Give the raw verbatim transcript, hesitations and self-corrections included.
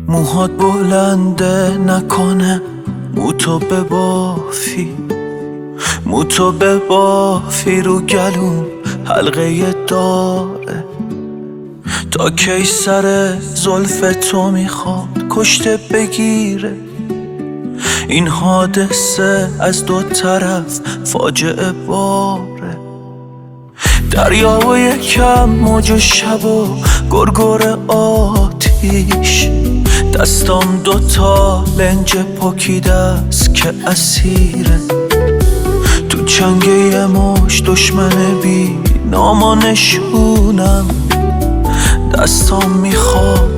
موهات بلنده نکنه، موتو ببافی موتو ببافی رو گلوم حلقه داره. تا کی سر زلف تو میخواد کشته بگیره؟ این حادثه از دو طرف فاجعه باره. دریا و یکم موج و شب و گرگر آتیش، دستام دوتا لنج پکیده است که اسیره. تو چنگ یه مش دشمن بی نام و نشونم، دستام میخواد